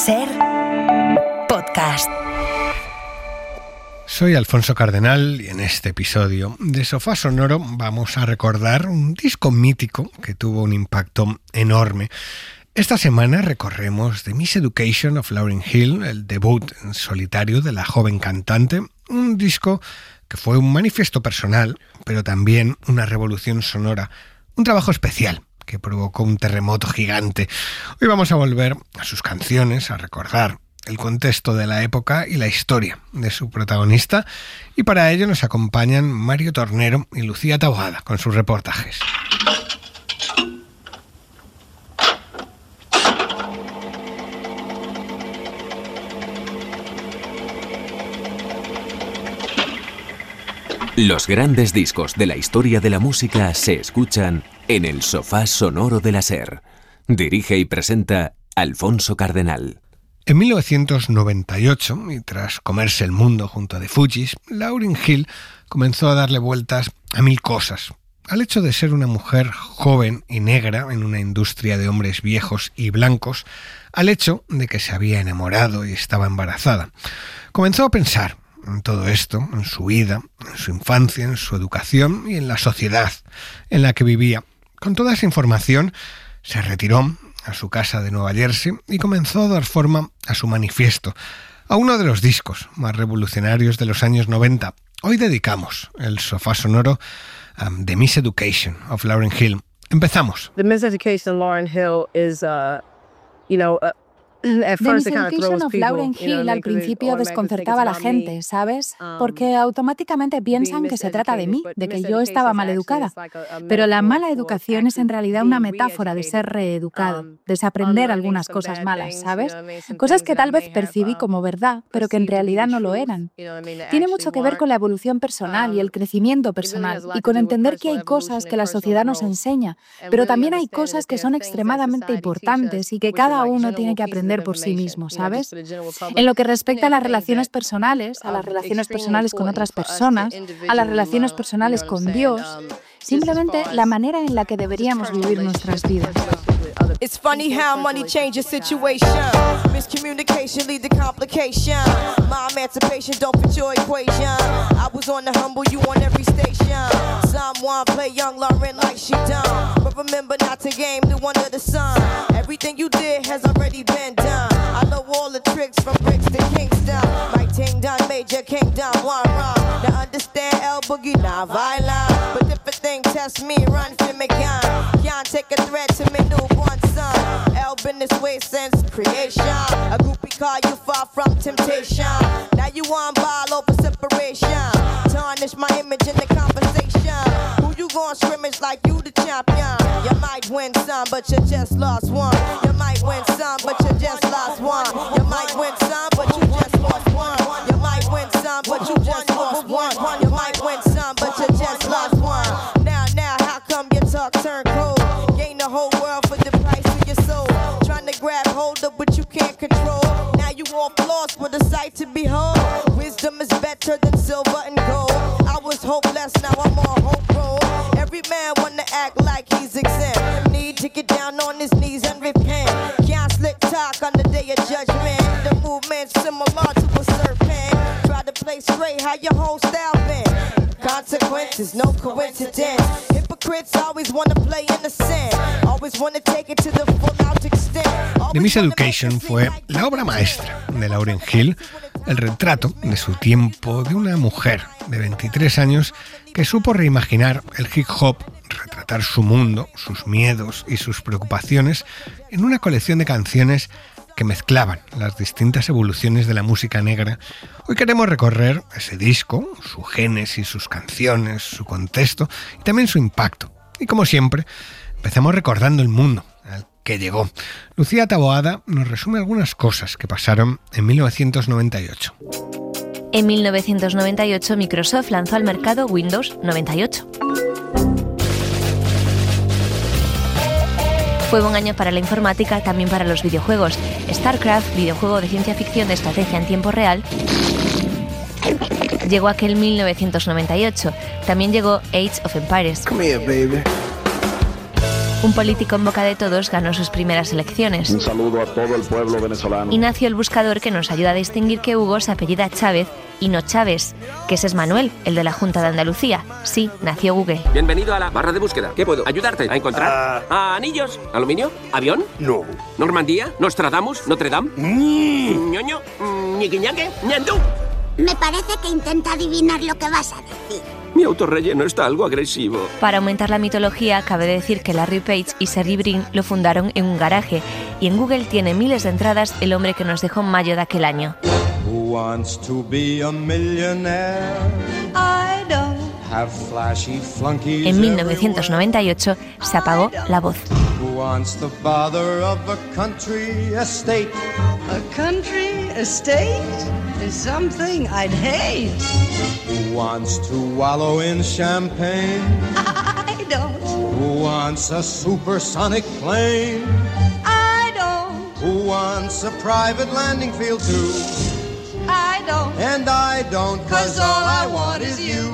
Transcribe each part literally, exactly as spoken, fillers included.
Ser Podcast. Soy Alfonso Cardenal y en este episodio de Sofá Sonoro vamos a recordar un disco mítico que tuvo un impacto enorme. Esta semana recorremos The Miseducation of Lauryn Hill, el debut en solitario de la joven cantante, un disco que fue un manifiesto personal, pero también una revolución sonora, un trabajo especial que provocó un terremoto gigante. Hoy vamos a volver a sus canciones, a recordar el contexto de la época y la historia de su protagonista, y para ello nos acompañan Mario Tornero y Lucía Taboada con sus reportajes. Los grandes discos de la historia de la música se escuchan en el Sofá Sonoro de la Ser. Dirige y presenta Alfonso Cardenal. En mil novecientos noventa y ocho, y tras comerse el mundo junto a The Fugees, Lauryn Hill comenzó a darle vueltas a mil cosas. Al hecho de ser una mujer joven y negra en una industria de hombres viejos y blancos, al hecho de que se había enamorado y estaba embarazada. Comenzó a pensar en todo esto, en su vida, en su infancia, en su educación y en la sociedad en la que vivía. Con toda esa información se retiró a su casa de Nueva Jersey y comenzó a dar forma a su manifiesto, a uno de los discos más revolucionarios de los años noventa. Hoy dedicamos el Sofá Sonoro a The Miseducation of Lauryn Hill. Empezamos. The Miseducation of Lauryn Hill is, uh, you know, uh, The Miseducation of Lauryn Hill al principio desconcertaba a la gente, ¿sabes? Porque automáticamente piensan que se trata de mí, de que yo estaba mal educada. Pero la mala educación es en realidad una metáfora de ser reeducado, desaprender algunas cosas malas, ¿sabes? Cosas que tal vez percibí como verdad, pero que en realidad no lo eran. Tiene mucho que ver con la evolución personal y el crecimiento personal, y con entender que hay cosas que la sociedad nos enseña, pero también hay cosas que son extremadamente importantes y que cada uno tiene que aprender por sí mismo, ¿sabes? En lo que respecta a las relaciones personales, a las relaciones personales con otras personas, a las relaciones personales con Dios, simplemente la manera en la que deberíamos vivir nuestras vidas. It's funny how money changes situation. Miscommunication lead to complication. My emancipation don't fit your equation. I was on the humble, you on every station. Someone play young Lauryn like she done, but remember not to game new under the sun. Everything you did has already been done. I know all the tricks from bricks to Kingston. My ting done, major kingdom, one wrong. Now understand L Boogie, not violent, but if a thing test me, run for me gun. Can't take a threat to me newborn son. L been this way since creation. A groupie call you far from temptation. Now you on ball over separation. Tarnish my image in the conversation. Who you gon' scrimmage like you the champion? You might win some, but you just lost one. You might win some, but you just lost one. You might win some, but you just lost one. You might win some, but you just lost one. You might win some, but you just lost one. Now, now, how come your talk turn cold? Gain the whole world for the price of your soul. Trying to grab hold of what you can't control. Now you off lost with a sight to behold. Wisdom is better than silver and gold. I was hopeless, now I'm on hope roll. Every man wanna act like he's exempt. Need to get down on his knees and repent. Can't slick talk on the day of judgment. The movement's similar to a serpent. Try to play straight, how your whole style been. Consequences, no coincidence. Hypocrites always want to play innocent. Always want to take it to the full out extent. The Miseducation fue la obra maestra de Lauryn Hill, el retrato de su tiempo de una mujer de veintitrés años que supo reimaginar el hip hop, retratar su mundo, sus miedos y sus preocupaciones en una colección de canciones que mezclaban las distintas evoluciones de la música negra. Hoy queremos recorrer ese disco, su génesis, sus canciones, su contexto y también su impacto. Y como siempre, empezamos recordando el mundo al que llegó. Lucía Taboada nos resume algunas cosas que pasaron en mil novecientos noventa y ocho. En mil novecientos noventa y ocho, Microsoft lanzó al mercado Windows noventa y ocho. Fue un año para la informática, también para los videojuegos. StarCraft, videojuego de ciencia ficción de estrategia en tiempo real, llegó aquel mil novecientos noventa y ocho. También llegó Age of Empires. Come here, baby. Un político en boca de todos ganó sus primeras elecciones. Un saludo a todo el pueblo venezolano. Y nació el buscador que nos ayuda a distinguir que Hugo se apellida Chávez y no Chávez, que ese es Manuel, el de la Junta de Andalucía. Sí, nació Google. Bienvenido a la barra de búsqueda. ¿Qué puedo ayudarte a encontrar? Uh... ¿Anillos? ¿Aluminio? ¿Avión? No. ¿Normandía? ¿Nostradamus? ¿Notre Dame? Mm. ¿Ñoño? ¿Ñiquiñaque? ¿Ñandú? Me parece que intenta adivinar lo que vas a decir. Mi autorrelleno está algo agresivo. Para aumentar la mitología, cabe decir que Larry Page y Sergey Brin lo fundaron en un garaje, y en Google tiene miles de entradas el hombre que nos dejó en mayo de aquel año. Who wants to be a millionaire? I don't. Have flashy flunkies en mil novecientos noventa y ocho se apagó la voz. Who wants the bother of a country estate? A country estate is something I'd hate. Who wants to wallow in champagne? I don't. Who wants a supersonic plane? I don't. Who wants a private landing field too? I don't. And I don't, 'cause all I want is you.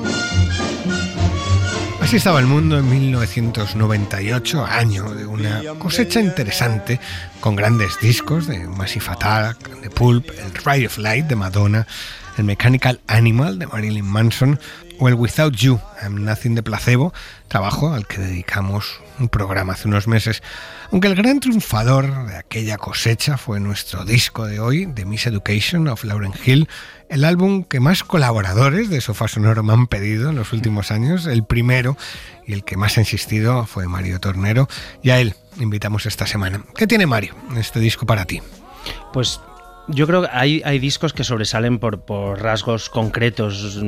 Así estaba el mundo en mil novecientos noventa y ocho, año de una cosecha interesante, con grandes discos de Massive Attack, de Pulp, el Ride of Light de Madonna, el Mechanical Animal de Marilyn Manson o el Without You, I'm Nothing de Placebo, trabajo al que dedicamos un programa hace unos meses. Aunque el gran triunfador de aquella cosecha fue nuestro disco de hoy, The Miseducation of Lauryn Hill, el álbum que más colaboradores de Sofá Sonoro me han pedido en los últimos años, el primero y el que más ha insistido fue Mario Tornero, y a él invitamos esta semana. ¿Qué tiene Mario en este disco para ti? Pues yo creo que hay, hay discos que sobresalen por, por rasgos concretos,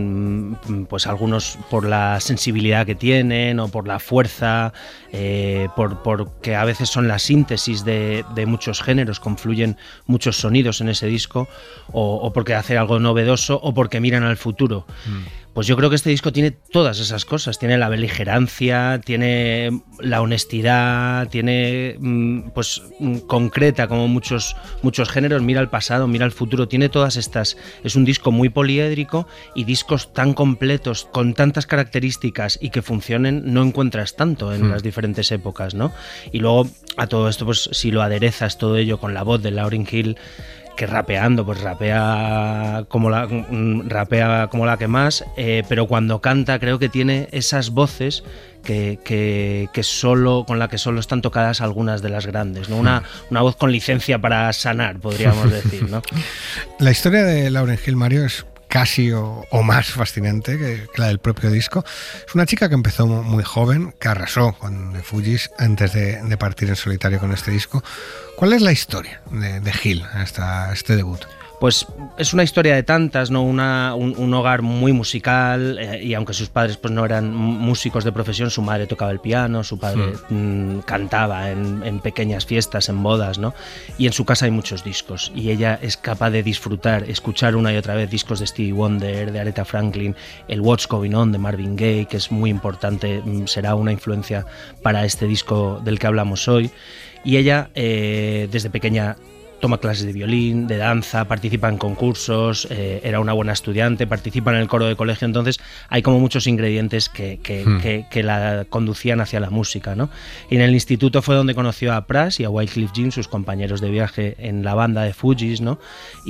pues algunos por la sensibilidad que tienen o por la fuerza, eh, por, por que a veces son la síntesis de, de muchos géneros, confluyen muchos sonidos en ese disco, o, o porque hace algo novedoso o porque miran al futuro. Mm. Pues yo creo que este disco tiene todas esas cosas, tiene la beligerancia, tiene la honestidad, tiene pues concreta como muchos, muchos géneros, mira al pasado, mira al futuro, tiene todas estas, es un disco muy poliédrico y discos tan completos, con tantas características y que funcionen, no encuentras tanto en hmm. las diferentes épocas, ¿no? Y luego a todo esto, pues si lo aderezas todo ello con la voz de Lauryn Hill, que rapeando, pues rapea como la, rapea como la que más, eh, pero cuando canta creo que tiene esas voces que, que, que solo, con la que solo están tocadas algunas de las grandes, ¿no? Una, una voz con licencia para sanar, podríamos decir, ¿no? La historia de Lauryn Hill, Mario, es casi o, o más fascinante que, que la del propio disco. Es una chica que empezó muy joven, que arrasó con The Fugees antes de, de partir en solitario con este disco. ¿Cuál es la historia de, de Hill hasta este debut? Pues es una historia de tantas, ¿no? Una, un, un hogar muy musical, eh, y aunque sus padres pues no eran músicos de profesión, su madre tocaba el piano, su padre sí. mmm, cantaba en, en pequeñas fiestas, en bodas, ¿no? Y en su casa hay muchos discos y ella es capaz de disfrutar, escuchar una y otra vez discos de Stevie Wonder, de Aretha Franklin, el What's Going On de Marvin Gaye, que es muy importante, será una influencia para este disco del que hablamos hoy. Y ella eh, desde pequeña toma clases de violín, de danza, participa en concursos, eh, era una buena estudiante, participa en el coro de colegio, entonces hay como muchos ingredientes que, que, hmm. que, que la conducían hacia la música, ¿no? Y en el instituto fue donde conoció a Pras y a Wyclef Jean, sus compañeros de viaje en la banda de Fugees, ¿no?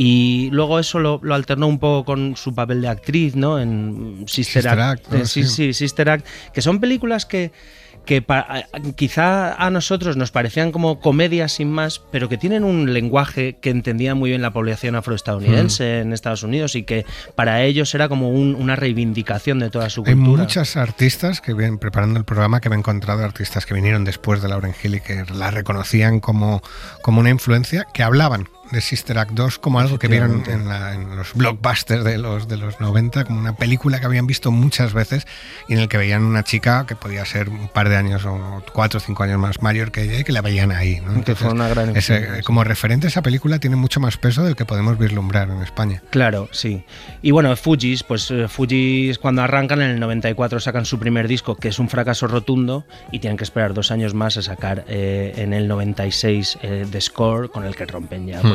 Y luego eso lo, lo alternó un poco con su papel de actriz, ¿no? En Sister, Sister Act, Act ¿no? sí, sí, sí, Sister Act, que son películas que que pa, quizá a nosotros nos parecían como comedias sin más, pero que tienen un lenguaje que entendía muy bien la población afroestadounidense mm. en Estados Unidos y que para ellos era como un, una reivindicación de toda su cultura. Hay muchas artistas que vienen preparando el programa, que me he encontrado artistas que vinieron después de Lauryn Hill y que la reconocían como, como una influencia, que hablaban de Sister Act dos como algo que vieron en, la, en los blockbusters de los, de los noventa, como una película que habían visto muchas veces y en el que veían una chica que podía ser un par de años o cuatro o cinco años más mayor que ella y que la veían ahí, ¿no? Entonces, que fue una gran ese, como referente esa película tiene mucho más peso del que podemos vislumbrar en España. Claro, sí. Y bueno, Fugees, pues uh, Fugees cuando arrancan en el noventa y cuatro sacan su primer disco, que es un fracaso rotundo, y tienen que esperar dos años más a sacar eh, en el noventa y seis eh, The Score, con el que rompen ya pues,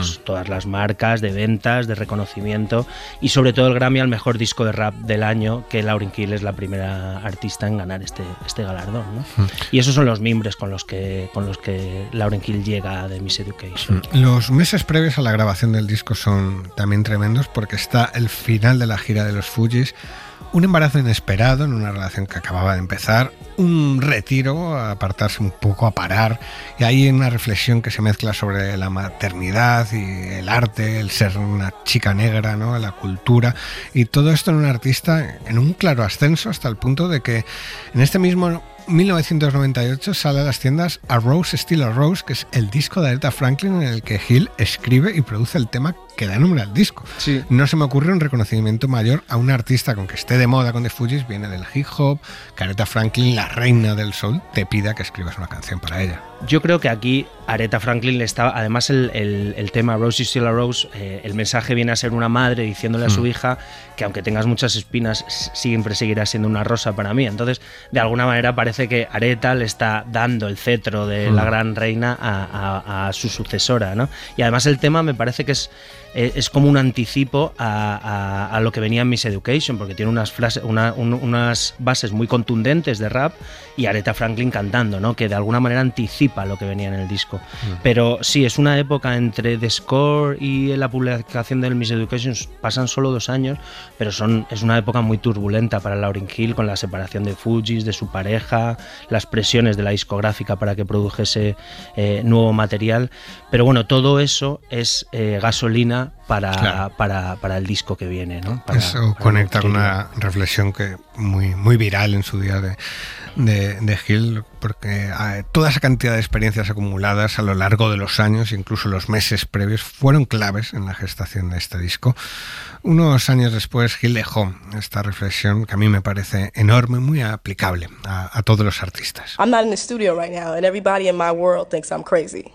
todos, mm. todas las marcas de ventas, de reconocimiento y sobre todo el Grammy al mejor disco de rap del año, que Lauryn Hill es la primera artista en ganar este, este galardón, ¿no? Mm. Y esos son los mimbres con los que, con los que Lauryn Hill llega de Miseducation. Mm. Los meses previos a la grabación del disco son también tremendos porque está el final de la gira de los Fugees, un embarazo inesperado en una relación que acababa de empezar, un retiro, a apartarse un poco, a parar, y hay una reflexión que se mezcla sobre la maternidad y el arte, el ser una chica negra, ¿no? La cultura, y todo esto en un artista en un claro ascenso hasta el punto de que en este mismo mil novecientos noventa y ocho sale a las tiendas A Rose Still a Rose, que es el disco de Aretha Franklin en el que Hill escribe y produce el tema que da nombre al disco. Sí. No se me ocurre un reconocimiento mayor a un artista con que esté de moda con The Fugees, viene del hip hop, que Aretha Franklin, la reina del soul, te pida que escribas una canción para ella. Yo creo que aquí Aretha Franklin le estaba, además el, el, el tema Rose is Still a Rose, eh, el mensaje viene a ser una madre diciéndole a su mm. hija que aunque tengas muchas espinas, siempre seguirás siendo una rosa para mí. Entonces, de alguna manera parece que Aretha le está dando el cetro de mm. la gran reina a, a, a su sucesora, ¿no? Y además el tema me parece que es es como un anticipo a, a, a lo que venía en Miseducation, porque tiene unas, frases, una, un, unas bases muy contundentes de rap y Aretha Franklin cantando, ¿no? Que de alguna manera anticipa lo que venía en el disco. Mm. Pero sí, es una época entre The Score y la publicación del Miseducation, pasan solo dos años, pero son, es una época muy turbulenta para Lauryn Hill, con la separación de Fugees, de su pareja, las presiones de la discográfica para que produjese eh, nuevo material. Pero bueno, todo eso es eh, gasolina para, claro. para, para el disco que viene, ¿no? Para, Eso para conecta con una reflexión que muy, muy viral en su día de, de, de Hill, porque eh, toda esa cantidad de experiencias acumuladas a lo largo de los años, incluso los meses previos, fueron claves en la gestación de este disco. Unos años después, Hill dejó esta reflexión que a mí me parece enorme, muy aplicable a, a todos los artistas. I'm not in the studio right now and everybody in my world thinks I'm crazy.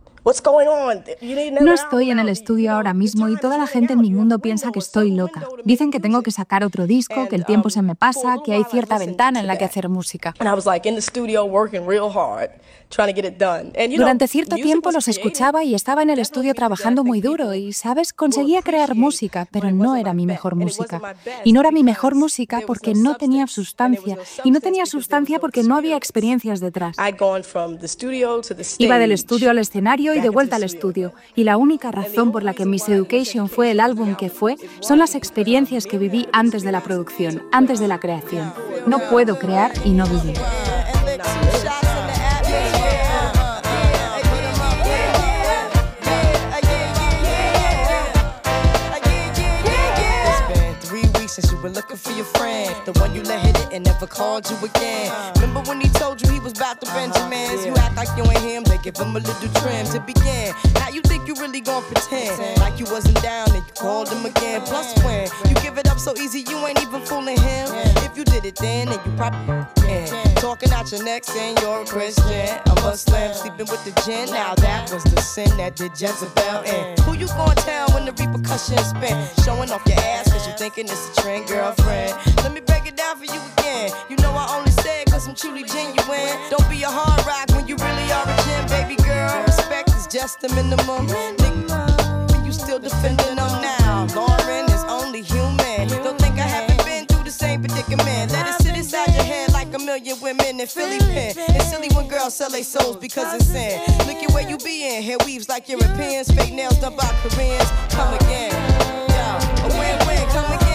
No estoy en el estudio ahora mismo y toda la gente en mi mundo piensa que estoy loca. Dicen que tengo que sacar otro disco, que el tiempo se me pasa, que hay cierta ventana en la que hacer música. Durante cierto tiempo los escuchaba y estaba en el estudio trabajando muy duro y, ¿sabes? Conseguía crear música, pero no era mi mejor música. Y no era mi mejor música porque no tenía sustancia. Y no tenía sustancia porque no había experiencias detrás. Iba del estudio al escenario y de vuelta al estudio. Y la única razón por la que Miseducation fue el álbum que fue son las experiencias que viví antes de la producción, antes de la creación. No puedo crear y no vivir. Since you were looking for your friend, the one you let hit it and never called you again. Remember when he told you he was about to Benjamins? You act like you ain't him, they give him a little trim to begin. Now you think you really gon' pretend like you wasn't down and you called him again. Plus when you give it up so easy, you ain't even fooling him. If you did it then, then you probably can. Talking out your neck saying you're a Christian, a Muslim, sleeping with the gin. Now that was the sin that did Jezebel in. Who you gon' tell when the repercussions spin? Showing off your ass cause you thinking it's a trend, girlfriend. Let me break it down for you again. You know I only say it cause I'm truly genuine. Don't be a hard rock when you really are a gem, baby girl. Respect is just the minimum. Nigga, you still defending them now. Lauren is only human. Don't think I haven't been through the same predicament. Let it sit inside your head like a million women in Philly pen. It's silly when girls sell their souls because it's sin. Look at where you be in. Hair weaves like Europeans. Fake nails done by Koreans. Come again. Yeah, a win-win. Come again.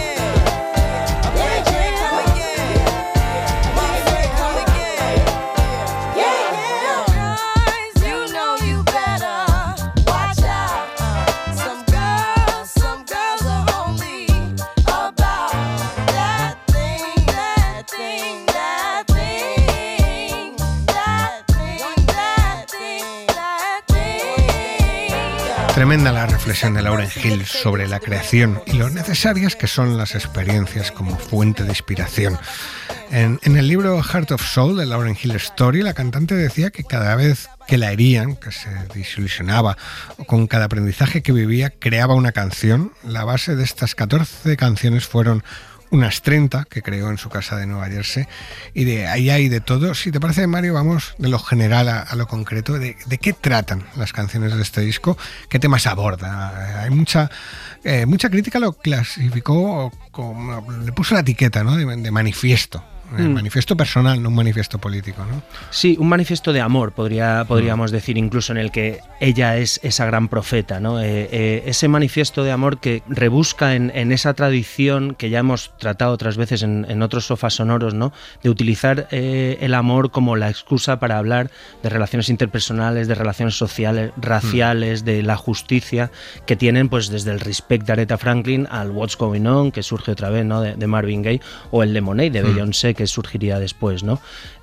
Tremenda la reflexión de Lauryn Hill sobre la creación y lo necesarias que son las experiencias como fuente de inspiración. En, en el libro Heart of Soul de Lauryn Hill Story, la cantante decía que cada vez que la herían, que se desilusionaba, o con cada aprendizaje que vivía, creaba una canción. La base de estas catorce canciones fueron unas treinta que creó en su casa de Nueva Jersey, y de ahí hay de todo. Si te parece, Mario, vamos de lo general a, a lo concreto. De, ¿De qué tratan las canciones de este disco? ¿Qué temas aborda? Hay mucha, eh, mucha crítica lo clasificó como, le puso la etiqueta, ¿no?, de, de manifiesto. El mm. manifiesto personal, no un manifiesto político, ¿no? Sí, un manifiesto de amor, podría, podríamos mm. decir, incluso en el que ella es esa gran profeta, ¿no? Eh, eh, ese manifiesto de amor que rebusca en, en esa tradición que ya hemos tratado otras veces en, en otros sofás sonoros, ¿no?, de utilizar eh, el amor como la excusa para hablar de relaciones interpersonales, de relaciones sociales, raciales, mm. de la justicia, que tienen pues desde el Respect de Aretha Franklin al What's Going On, que surge otra vez, ¿no?, de, de Marvin Gaye, o el Lemonade de mm. Beyoncé, que surgiría después, ¿no?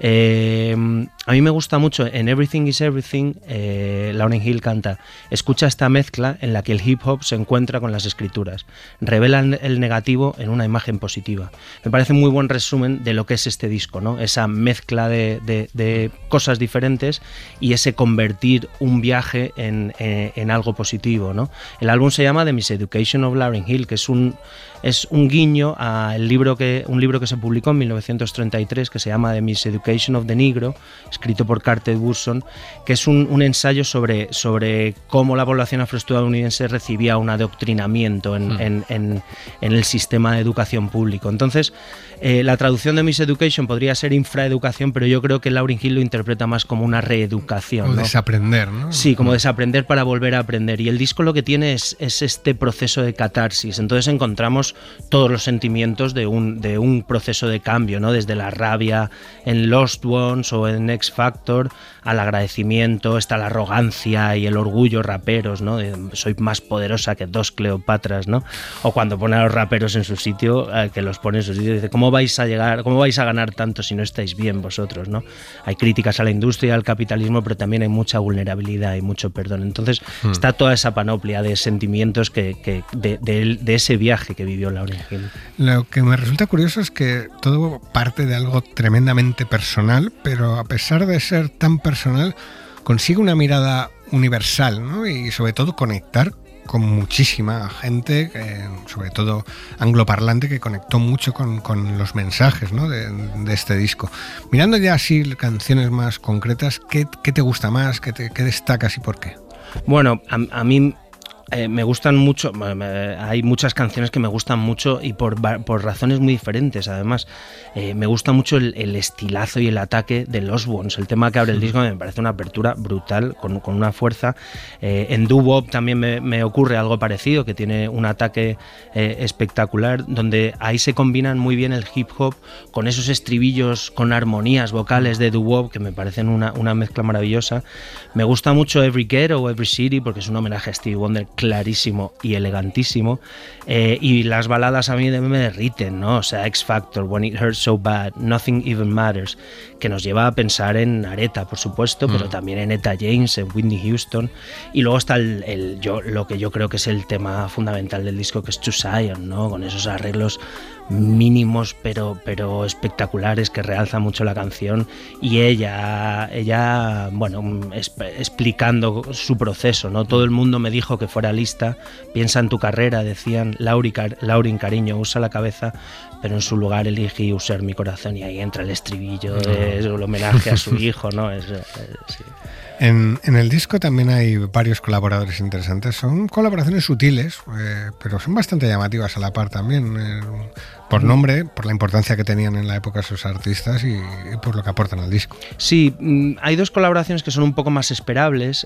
Eh, a mí me gusta mucho, en Everything is Everything, eh, Lauryn Hill canta: escucha esta mezcla en la que el hip hop se encuentra con las escrituras, revela el negativo en una imagen positiva. Me parece un muy buen resumen de lo que es este disco, ¿no? Esa mezcla de, de, de cosas diferentes y ese convertir un viaje en, en, en algo positivo, ¿no? El álbum se llama The Miseducation of Lauryn Hill, que es un es un guiño a el libro que, un libro que se publicó en mil novecientos treinta y tres que se llama The Miseducation of the Negro, escrito por Carter Woodson, que es un, un ensayo sobre, sobre cómo la población afroestadounidense recibía un adoctrinamiento en, mm. en, en, en el sistema de educación público. Entonces, eh, la traducción de Miseducation podría ser infraeducación, pero yo creo que Lauryn Hill lo interpreta más como una reeducación. O ¿no? desaprender, ¿no? Sí, como desaprender para volver a aprender. Y el disco lo que tiene es, es este proceso de catarsis. Entonces encontramos todos los sentimientos de un, de un proceso de cambio, ¿no? Desde la rabia en Lost Ones o en X Factor, al agradecimiento, está la arrogancia y el orgullo raperos, ¿no? De, soy más poderosa que dos Cleopatras, ¿no? O cuando pone a los raperos en su sitio, eh, que los pone en su sitio, dice, ¿cómo vais a llegar, cómo vais a ganar tanto si no estáis bien vosotros, ¿no? Hay críticas a la industria, al capitalismo, pero también hay mucha vulnerabilidad y mucho perdón. Entonces hmm. está toda esa panoplia de sentimientos que, que de, de, de ese viaje que vivió Lauryn Hill. Lo que me resulta curioso es que todo parte de algo tremendamente personal, pero a pesar de ser tan personal, consigue una mirada universal, ¿no? Y sobre todo conectar con muchísima gente, eh, sobre todo angloparlante, que conectó mucho con, con los mensajes, ¿no?, de, de este disco. Mirando ya así canciones más concretas, ¿qué, qué te gusta más? ¿Qué, te, qué destacas y por qué? Bueno, a, a mí... Eh, me gustan mucho, eh, hay muchas canciones que me gustan mucho y por, por razones muy diferentes. Además, eh, me gusta mucho el, el estilazo y el ataque de Lost Ones. El tema que abre el disco me parece una apertura brutal, con, con una fuerza. Eh, en doo-wop también me, me ocurre algo parecido, que tiene un ataque eh, espectacular, donde ahí se combinan muy bien el hip hop con esos estribillos, con armonías vocales de doo-wop que me parecen una, una mezcla maravillosa. Me gusta mucho Every Ghetto, Every City, porque es un homenaje a Stevie Wonder clarísimo y elegantísimo, eh, y las baladas a mí me derriten, ¿no? O sea, X Factor, When It Hurts So Bad, Nothing Even Matters, que nos lleva a pensar en Aretha, por supuesto, mm. pero también en Etta James, en Whitney Houston, y luego está el, el yo, lo que yo creo que es el tema fundamental del disco, que es To Zion, ¿no? Con esos arreglos mínimos pero, pero espectaculares que realzan mucho la canción, y ella, ella bueno, esp- explicando su proceso, ¿no? Todo el mundo me dijo que fuera lista, piensa en tu carrera, decían, Lauri, car- Laurin, cariño, usa la cabeza, pero en su lugar elegí usar mi corazón, y ahí entra el estribillo, no. Es el homenaje a su hijo, ¿no? Es, es, sí. En, en el disco también hay varios colaboradores interesantes. Son colaboraciones sutiles, eh, pero son bastante llamativas a la par también, eh, por nombre, por la importancia que tenían en la época esos artistas y, y por lo que aportan al disco. Sí, hay dos colaboraciones que son un poco más esperables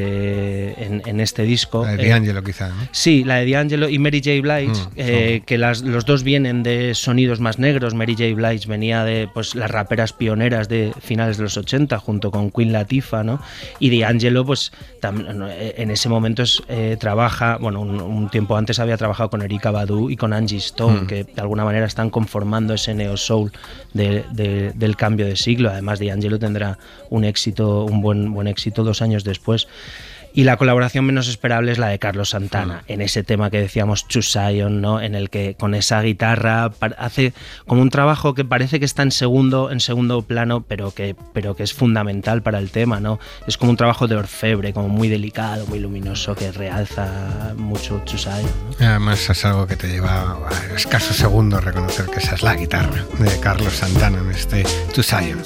eh, en, en este disco. La de D'Angelo, eh, quizá, ¿no? Sí, la de D'Angelo y Mary J. Blige, mm, eh, que las, los dos vienen de sonidos más negros. Mary J. Blige venía de pues, las raperas pioneras de finales de los ochenta, junto con Queen Latifah, ¿no? Y D'Angelo, pues tam, en ese momento es, eh, trabaja, bueno, un, un tiempo antes había trabajado con Erykah Badu y con Angie Stone, mm. que de alguna manera están conformando ese neo soul de, de, del cambio de siglo. Además, D'Angelo tendrá un éxito, un buen, buen éxito dos años después. Y la colaboración menos esperable es la de Carlos Santana, en ese tema que decíamos, To Zion, ¿no? En el que con esa guitarra hace como un trabajo que parece que está en segundo, en segundo plano, pero que, pero que es fundamental para el tema, ¿no? Es como un trabajo de orfebre, como muy delicado, muy luminoso, que realza mucho To Zion, ¿no? Además es algo que te lleva a escasos segundos reconocer que esa es la guitarra de Carlos Santana en este To Zion.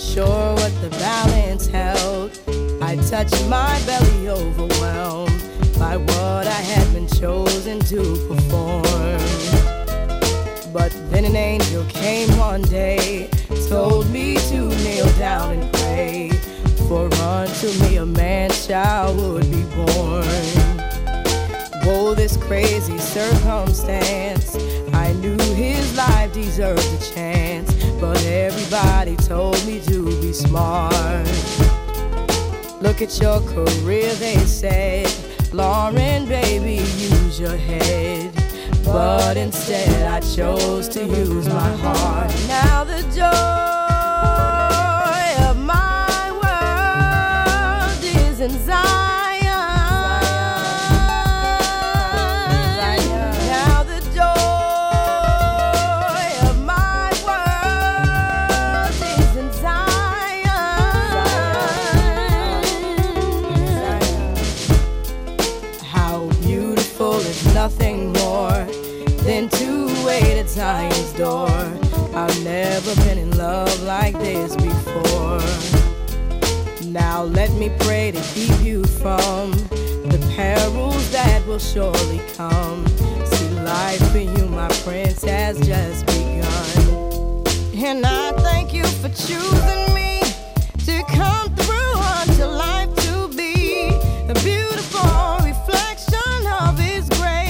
I touched my belly overwhelmed by what I had been chosen to perform. But then an angel came one day, told me to kneel down and pray, for unto me a man-child would be born. Whoa, this crazy circumstance, I knew his life deserved a chance, but everybody told me to be smart. Look at your career, they said, Lauren, baby, use your head. But instead I chose to use my heart. Now the joy of my world is in Zion. Now the joy of my world is in Zion. How beautiful is nothing more than to wait at Zion's door. I've never been in love like this before. Now let me pray to keep you from the perils that will surely come. See, life for you, my prince, has just begun. And I thank you for choosing me to come through unto life to be a beautiful reflection of His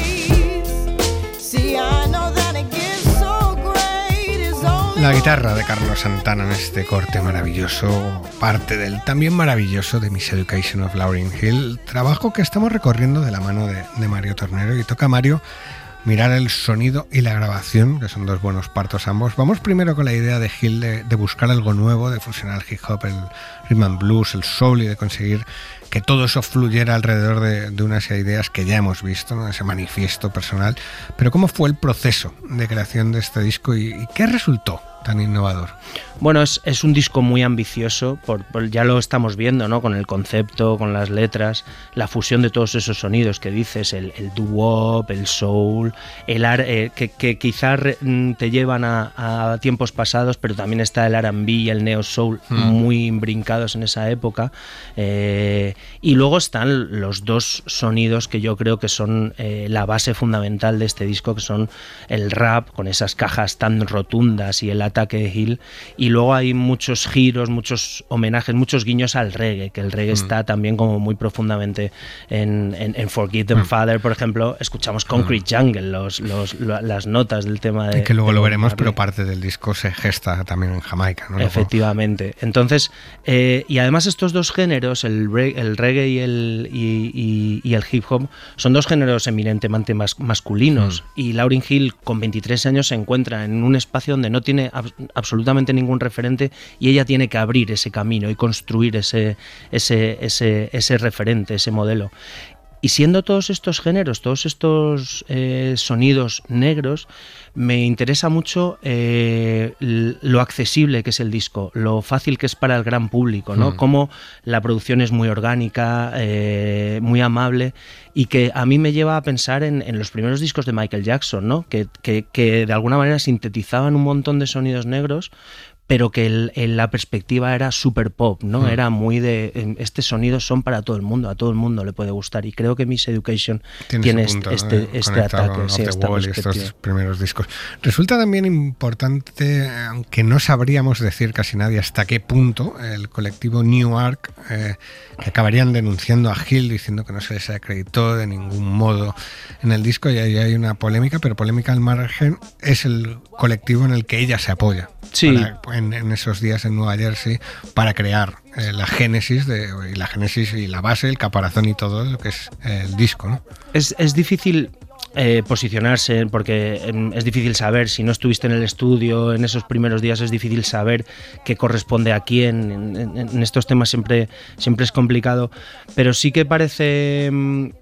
grace. See, I know that a gift so great is only... La guitarra de Carlos Santana en este corte maravilloso, parte del también maravilloso de Miseducation of Lauryn Hill, trabajo que estamos recorriendo de la mano de, de Mario Tornero, y toca a Mario mirar el sonido y la grabación, que son dos buenos partos ambos. Vamos primero con la idea de Hill de, de buscar algo nuevo, de fusionar el hip hop, el rhythm and blues, el soul, y de conseguir que todo eso fluyera alrededor de, de unas ideas que ya hemos visto, ¿no? Ese manifiesto personal. Pero ¿cómo fue el proceso de creación de este disco y, y qué resultó tan innovador? Bueno, es, es un disco muy ambicioso, por, por, ya lo estamos viendo, ¿no? Con el concepto, con las letras, la fusión de todos esos sonidos que dices, el, el doo-wop, el soul, el ar, eh, que, que quizás te llevan a, a tiempos pasados, pero también está el R and B y el neo soul mm. muy imbrincados en esa época. Eh, y luego están los dos sonidos que yo creo que son eh, la base fundamental de este disco, que son el rap, con esas cajas tan rotundas, y el ataque de Hill, y luego hay muchos giros, muchos homenajes, muchos guiños al reggae, que el reggae mm. está también como muy profundamente en, en, en Forgive Them mm. Father, por ejemplo, escuchamos Concrete mm. Jungle, los, los, lo, las notas del tema de... Que luego de lo veremos, pero parte del disco se gesta también en Jamaica, ¿no? Efectivamente. Entonces, eh, y además estos dos géneros, el, reggae, el reggae y el, y, y, y el hip hop, son dos géneros eminentemente mas, masculinos, mm. y Lauryn Hill con veintitrés años se encuentra en un espacio donde no tiene ab- absolutamente ningún referente, y ella tiene que abrir ese camino y construir ese, ese, ese, ese referente, ese modelo. Y siendo todos estos géneros, todos estos eh, sonidos negros, me interesa mucho eh, lo accesible que es el disco, lo fácil que es para el gran público, ¿no? Mm. Cómo la producción es muy orgánica, eh, muy amable, y que a mí me lleva a pensar en, en los primeros discos de Michael Jackson, ¿no? Que, que, que de alguna manera sintetizaban un montón de sonidos negros, pero que el, el, la perspectiva era super pop, ¿no? Mm. Era muy de... Este sonido son para todo el mundo, a todo el mundo le puede gustar, y creo que Miseducation tiene punto, este, ¿no? este ataque, sí, esta Wall y estos primeros discos. Resulta también importante, aunque no sabríamos decir casi nadie hasta qué punto, el colectivo New Ark, eh, que acabarían denunciando a Hill diciendo que no se les acreditó de ningún modo en el disco, y ahí hay una polémica, pero polémica al margen, es el colectivo en el que ella se apoya. Sí. Para, en, en esos días en Nueva Jersey, para crear eh, la génesis de, y la génesis y la base, el caparazón y todo lo que es el disco, ¿no? Es, es difícil eh, posicionarse, porque eh, es difícil saber, si no estuviste en el estudio en esos primeros días, es difícil saber qué corresponde a quién. En, en, en estos temas siempre, siempre es complicado, pero sí que parece...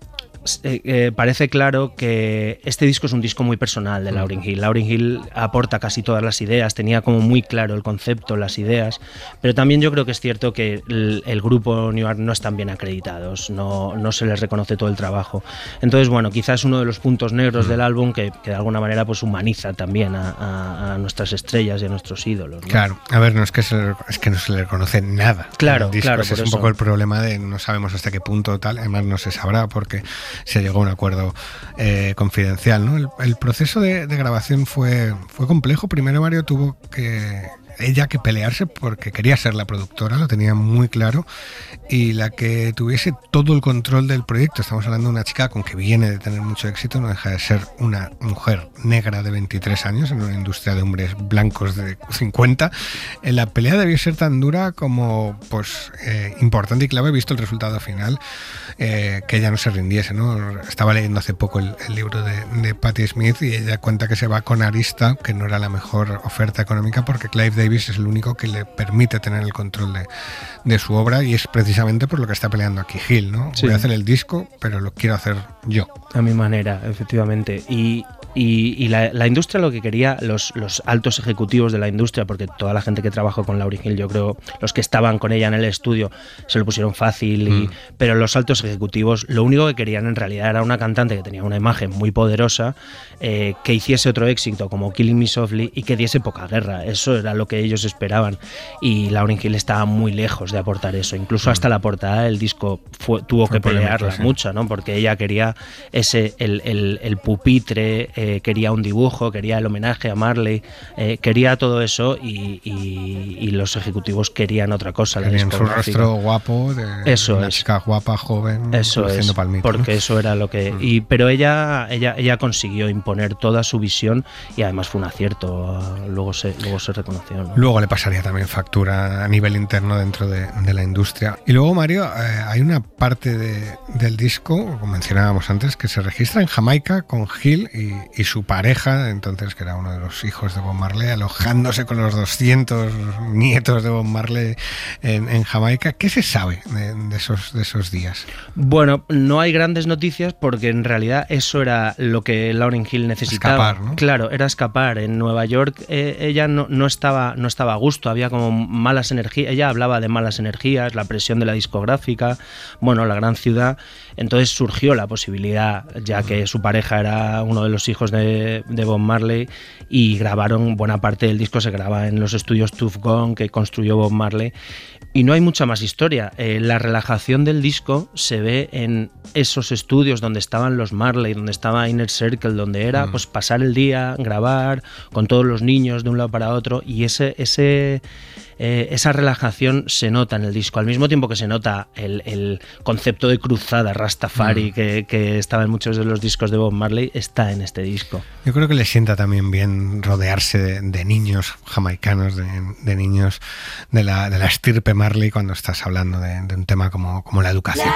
Eh, eh, parece claro que este disco es un disco muy personal de Lauryn Hill. Lauryn Hill aporta casi todas las ideas, tenía como muy claro el concepto, las ideas, pero también yo creo que es cierto que el, el grupo New York no están bien acreditados, no, no se les reconoce todo el trabajo. Entonces, bueno, quizás es uno de los puntos negros del álbum que, que de alguna manera pues humaniza también a, a, a nuestras estrellas y a nuestros ídolos, ¿no? Claro, a ver, no es que, se le, es que no se le reconoce nada. Claro, el disco, claro. Ese es un eso. poco el problema de no sabemos hasta qué punto tal, además no se sabrá porque se llegó a un acuerdo eh, confidencial, ¿no? El, el proceso de, de grabación fue, fue complejo. Primero Mario tuvo que ella que pelearse porque quería ser la productora, lo tenía muy claro, y la que tuviese todo el control del proyecto. Estamos hablando de una chica con que viene de tener mucho éxito, no deja de ser una mujer negra de veintitrés años en una industria de hombres blancos de cincuenta. La pelea debió ser tan dura como pues eh, importante y clave, visto el resultado final, eh, que ella no se rindiese, ¿no? Estaba leyendo hace poco el, el libro de, de Patti Smith y ella cuenta que se va con Arista, que no era la mejor oferta económica, porque Clive Davis es el único que le permite tener el control de, de su obra, y es precisamente por lo que está peleando aquí Hill, ¿no? Sí. Voy a hacer el disco, pero lo quiero hacer yo. A mi manera, efectivamente. Y, y, y la, la industria lo que quería, los, los altos ejecutivos de la industria, porque toda la gente que trabajó con Lauryn Hill, yo creo, los que estaban con ella en el estudio, se lo pusieron fácil, y, mm. pero los altos ejecutivos lo único que querían en realidad era una cantante que tenía una imagen muy poderosa, eh, que hiciese otro éxito como Killing Me Softly y que diese poca guerra. Eso era lo que ellos esperaban, y Lauryn Hill estaba muy lejos de aportar eso. Incluso mm. hasta la portada del disco fue, tuvo fue que pelearla sí. mucho, ¿no? Porque ella quería ese el, el, el pupitre, eh, quería un dibujo, quería el homenaje a Marley, eh, quería todo eso, y, y, y los ejecutivos querían otra cosa. Querían su rostro guapo, de eso una es. chica guapa, joven, eso es, palmito, porque ¿no? eso era lo que... Mm. Y, pero ella, ella, ella consiguió imponer toda su visión, y además fue un acierto, luego se, luego se reconoció, ¿no? Luego le pasaría también factura a nivel interno dentro de, de la industria. Y luego, Mario, eh, hay una parte de, del disco, como mencionábamos antes, que se registra en Jamaica con Hill y, y su pareja, entonces, que era uno de los hijos de Bob Marley, alojándose con los doscientos nietos de Bob Marley en, en Jamaica. ¿Qué se sabe de, de, esos, de esos días? Bueno, no hay grandes noticias, porque en realidad eso era lo que Lauryn Hill necesitaba. Escapar, ¿no? Claro, era escapar. En Nueva York eh, ella no, no, estaba, no estaba a gusto, había como malas energías, ella hablaba de malas energías, la presión de la discográfica, bueno, la gran ciudad. Entonces surgió la posibilidad, ya que su pareja era uno de los hijos de, de Bob Marley, y grabaron, buena parte del disco se graba en los estudios Tuff Gong que construyó Bob Marley, y no hay mucha más historia. Eh, la relajación del disco se ve en esos estudios donde estaban los Marley, donde estaba Inner Circle, donde era mm. pues pasar el día, grabar con todos los niños de un lado para otro, y ese, ese eh, esa relajación se nota en el disco, al mismo tiempo que se nota el, el concepto de cruzada Rastafari mm. que, que estaba en muchos de los discos de Bob Marley, está en este disco. Yo creo que le sienta también bien rodearse de, de niños jamaicanos, de, de niños de la, de la estirpe Marley, cuando estás hablando de, de un tema como, como la educación.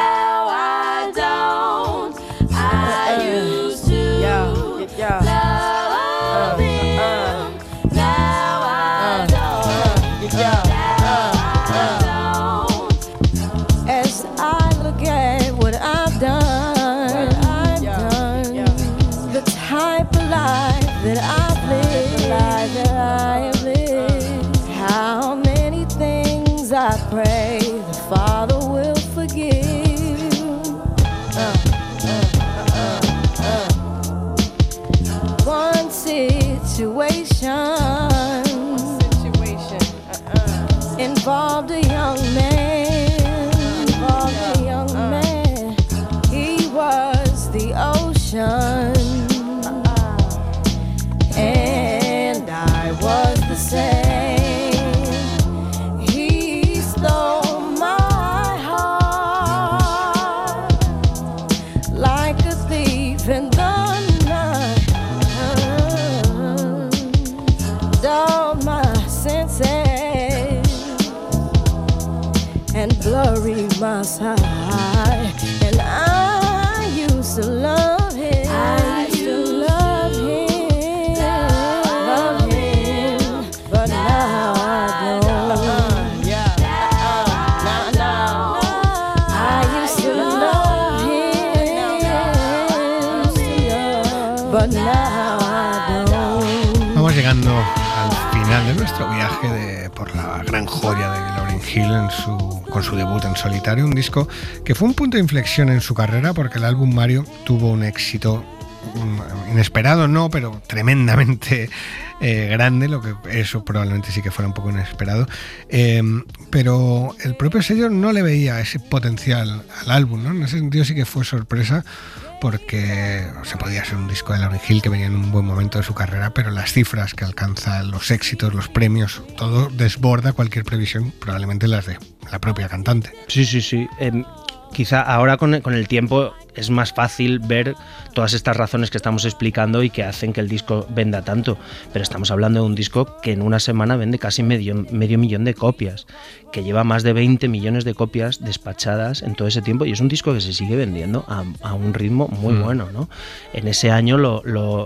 Involved a young man, involved a young man. He was the ocean, and I was the same. He stole my heart like a thief in the night. Dulled my senses and blurry my sight, and I used to love him. I used but now I don't. Vamos llegando al final de nuestro viaje de, por la gran joya de Lauryn Hill en su, con su debut en solitario, un disco que fue un punto de inflexión en su carrera porque el álbum Mario tuvo un éxito inesperado, no, pero tremendamente eh, grande, lo que eso probablemente sí que fuera un poco inesperado, eh, pero el propio sello no le veía ese potencial al álbum, ¿no? En ese sentido sí que fue sorpresa porque se podía ser un disco de Lauryn Hill que venía en un buen momento de su carrera, pero las cifras que alcanza, los éxitos, los premios, todo desborda cualquier previsión, probablemente las de la propia cantante. Sí, sí, sí. Eh, quizá ahora con el, con el tiempo es más fácil ver todas estas razones que estamos explicando y que hacen que el disco venda tanto, pero estamos hablando de un disco que en una semana vende casi medio, medio millón de copias, que lleva más de veinte millones de copias despachadas en todo ese tiempo, y es un disco que se sigue vendiendo a, a un ritmo muy mm. bueno, ¿no? En ese año lo, lo,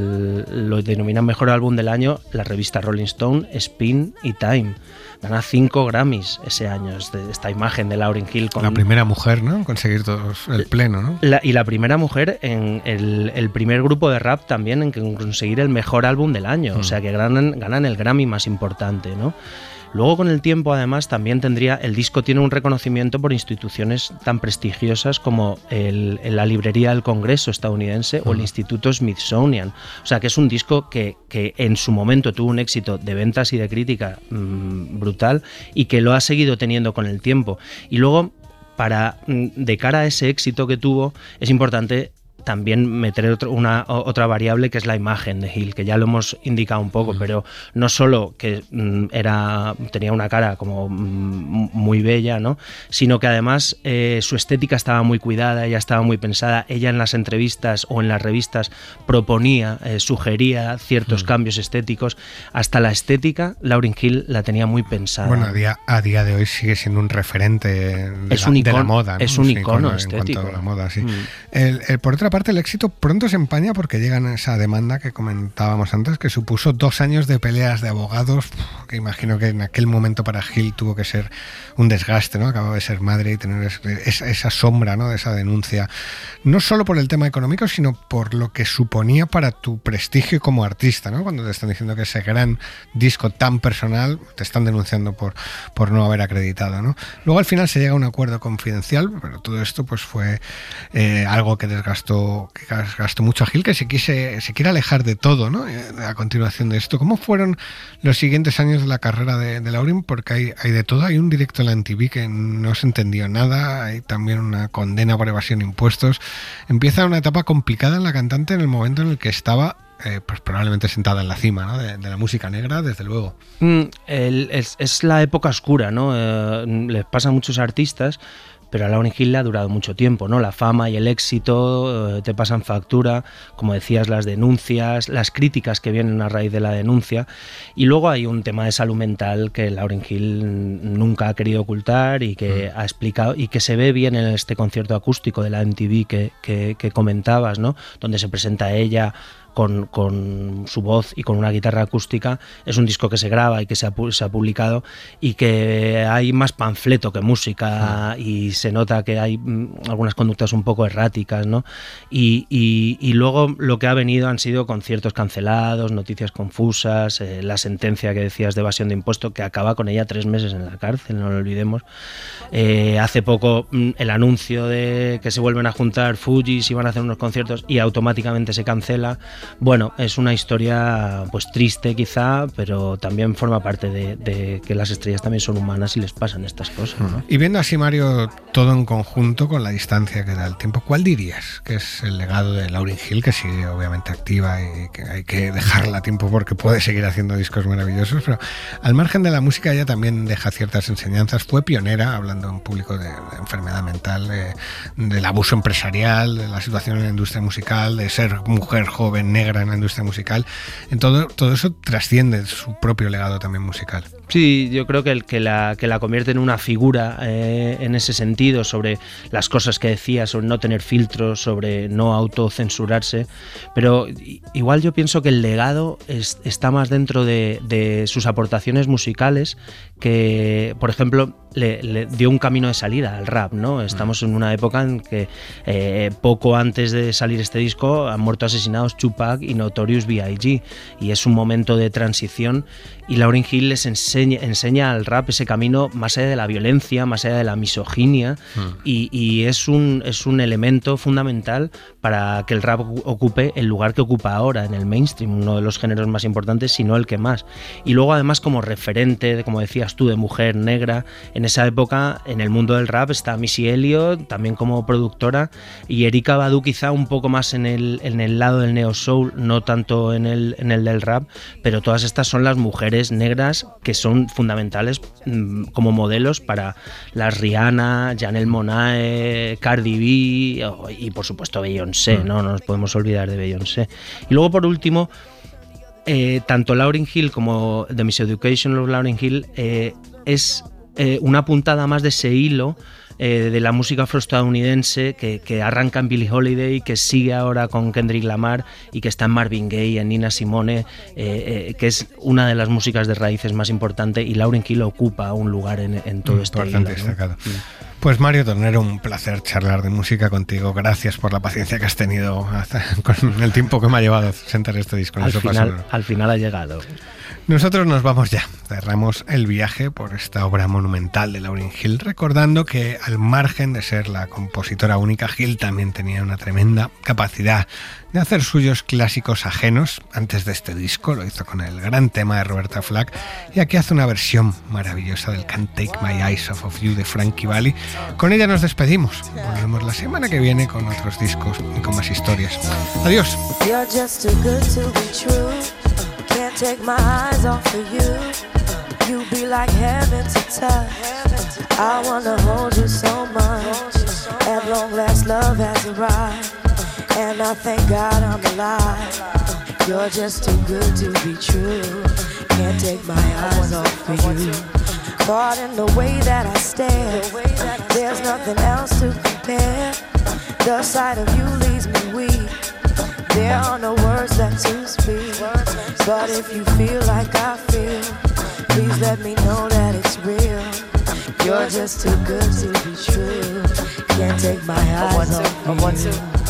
lo denominan mejor álbum del año la revista Rolling Stone, Spin y Time. Gana cinco Grammys ese año, esta imagen de Lauryn Hill. Con la primera mujer, ¿no? En conseguir todos el pleno, ¿no? La, y la primera mujer en el, el primer grupo de rap también en conseguir el mejor álbum del año, mm. o sea que ganan, ganan el Grammy más importante, ¿no? Luego con el tiempo además también tendría, el disco tiene un reconocimiento por instituciones tan prestigiosas como el, la Librería del Congreso estadounidense uh-huh. o el Instituto Smithsonian. O sea que es un disco que, que en su momento tuvo un éxito de ventas y de crítica mmm, brutal y que lo ha seguido teniendo con el tiempo. Y luego, para de cara a ese éxito que tuvo, es importante también meter otro, una, otra variable que es la imagen de Hill, que ya lo hemos indicado un poco, mm. pero no solo que mm, era, tenía una cara como mm, muy bella, ¿no? Sino que además eh, su estética estaba muy cuidada, ella estaba muy pensada, ella en las entrevistas o en las revistas proponía, eh, sugería ciertos mm. cambios estéticos, hasta la estética Lauryn Hill la tenía muy pensada. Bueno, a día, a día de hoy sigue siendo un referente de, es la, un icono, de la moda, ¿no? Es un, un icono, icono En estético. cuanto a la moda, sí. Mm. El, el, por otra parte, el éxito pronto se empaña porque llegan a esa demanda que comentábamos antes, que supuso dos años de peleas de abogados, que imagino que en aquel momento para Hill tuvo que ser un desgaste, ¿no? Acababa de ser madre y tener esa, esa sombra, ¿no? De esa denuncia, no solo por el tema económico, sino por lo que suponía para tu prestigio como artista, ¿no? Cuando te están diciendo que ese gran disco tan personal te están denunciando por, por no haber acreditado, ¿no? Luego al final se llega a un acuerdo confidencial, pero todo esto pues fue eh, algo que desgastó que gastó mucho a Hill, que se quise se quiere alejar de todo, ¿no? A continuación de esto, ¿cómo fueron los siguientes años de la carrera de, de Lauryn? Porque hay, hay de todo, hay un directo en la M T V que no se entendió nada, hay también una condena por evasión de impuestos. Empieza una etapa complicada en la cantante en el momento en el que estaba Eh, pues probablemente sentada en la cima, ¿no? de, de la música negra, desde luego. Mm, el, es, es la época oscura, ¿no? Eh, les pasa a muchos artistas, pero a Lauryn Hill le ha durado mucho tiempo, ¿no? La fama y el éxito eh, te pasan factura, como decías, las denuncias, las críticas que vienen a raíz de la denuncia, y luego hay un tema de salud mental que Lauryn Hill nunca ha querido ocultar y que mm. ha explicado, y que se ve bien en este concierto acústico de la M T V que, que, que comentabas, ¿no? Donde se presenta ella Con, con su voz y con una guitarra acústica. Es un disco que se graba y que se ha, se ha publicado, y que hay más panfleto que música, y se nota que hay mm, algunas conductas un poco erráticas, ¿no? Y, y, y luego lo que ha venido han sido conciertos cancelados, noticias confusas, eh, la sentencia que decías de evasión de impuestos que acaba con ella tres meses en la cárcel, no lo olvidemos. Eh, hace poco mm, el anuncio de que se vuelven a juntar Fugees y van a hacer unos conciertos y automáticamente se cancela. Bueno, es una historia pues triste quizá, pero también forma parte de, de que las estrellas también son humanas y les pasan estas cosas, ¿no? Y viendo así, Mario, todo en conjunto con la distancia que da el tiempo, ¿cuál dirías que es el legado de Lauryn Hill, que sigue obviamente activa y que hay que dejarla a tiempo porque puede seguir haciendo discos maravillosos, pero al margen de la música ella también deja ciertas enseñanzas? Fue pionera, hablando en público, de, de enfermedad mental, de, del abuso empresarial, de la situación en la industria musical, de ser mujer joven negra en la industria musical. En todo, todo eso trasciende su propio legado también musical. Sí, yo creo que, el, que, la, que la convierte en una figura eh, en ese sentido, sobre las cosas que decía, sobre no tener filtros, sobre no autocensurarse, pero igual yo pienso que el legado es, está más dentro de, de sus aportaciones musicales, que, por ejemplo, le, le dio un camino de salida al rap, ¿no? Estamos en una época en que eh, poco antes de salir este disco han muerto asesinados Tupac y Notorious B I G y es un momento de transición y Lauryn Hill les enseña, enseña al rap ese camino más allá de la violencia, más allá de la misoginia mm. y, y es, un, es un elemento fundamental para que el rap ocupe el lugar que ocupa ahora en el mainstream, uno de los géneros más importantes, si no el que más. Y luego además como referente, de, como decías tú, de mujer negra, en esa época en el mundo del rap está Missy Elliott, también como productora, y Erykah Badu quizá un poco más en el, en el lado del neo soul, no tanto en el, en el del rap, pero todas estas son las mujeres negras que son fundamentales mmm, como modelos para las Rihanna, Janelle Monáe, Cardi B oh, y por supuesto Beyoncé, ¿no? No nos podemos olvidar de Beyoncé. Y luego por último, eh, tanto Lauryn Hill como The Miseducation of Lauryn Hill eh, es eh, una puntada más de ese hilo Eh, de la música afroestadounidense que, que arranca en Billie Holiday, que sigue ahora con Kendrick Lamar y que está en Marvin Gaye, en Nina Simone, eh, eh, que es una de las músicas de raíces más importantes, y Lauryn Hill ocupa un lugar en, en todo este hilo, ¿no? Destacado. Pues Mario Tornero, un placer charlar de música contigo. Gracias por la paciencia que has tenido hasta, con el tiempo que me ha llevado sentar este disco. Al final, al final ha llegado. Nosotros nos vamos ya. Cerramos el viaje por esta obra monumental de Lauryn Hill, recordando que al margen de ser la compositora única, Hill también tenía una tremenda capacidad de hacer suyos clásicos ajenos. Antes de este disco lo hizo con el gran tema de Roberta Flack y aquí hace una versión maravillosa del Can't Take My Eyes Off of You de Frankie Valli. Con ella nos despedimos. Volvemos la semana que viene con otros discos y con más historias. Adiós. Can't take my eyes off of you. You be like heaven to touch. I wanna hold you so much. At long last love has arrived, and I thank God I'm alive. You're just too good to be true. Can't take my eyes off of you. Caught in the way that I stare, there's nothing else to compare. The sight of you leaves me weak. There are no words left to speak, but if you feel like I feel, please let me know that it's real. You're just too good to be true. Can't take my eyes off of you.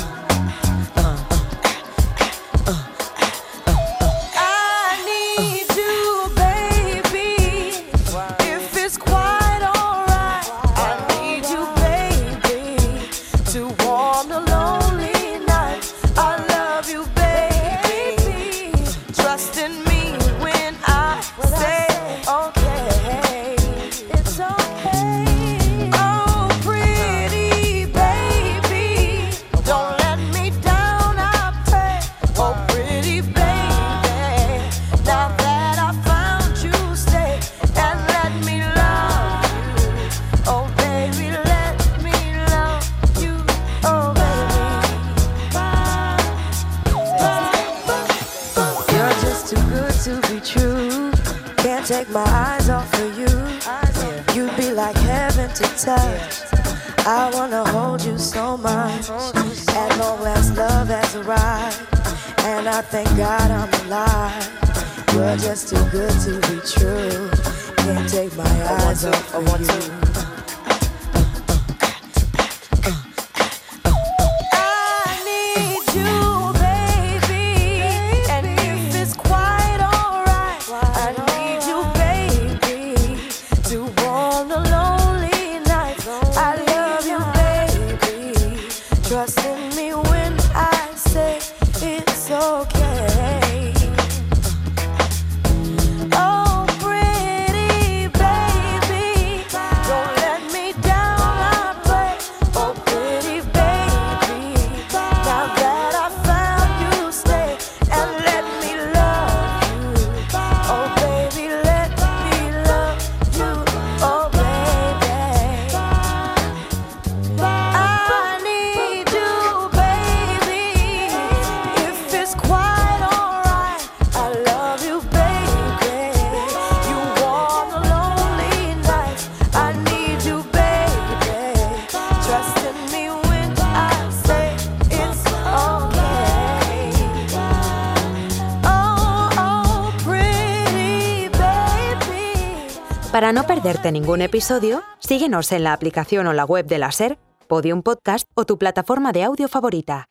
Take my eyes off of you. You'd be like heaven to touch. I wanna hold you so much. At long last love has arrived, and I thank God I'm alive. You're just too good to be true. Can't take my eyes off of you. Don't Para no perderte ningún episodio, síguenos en la aplicación o la web de la SER, Podium Podcast o tu plataforma de audio favorita.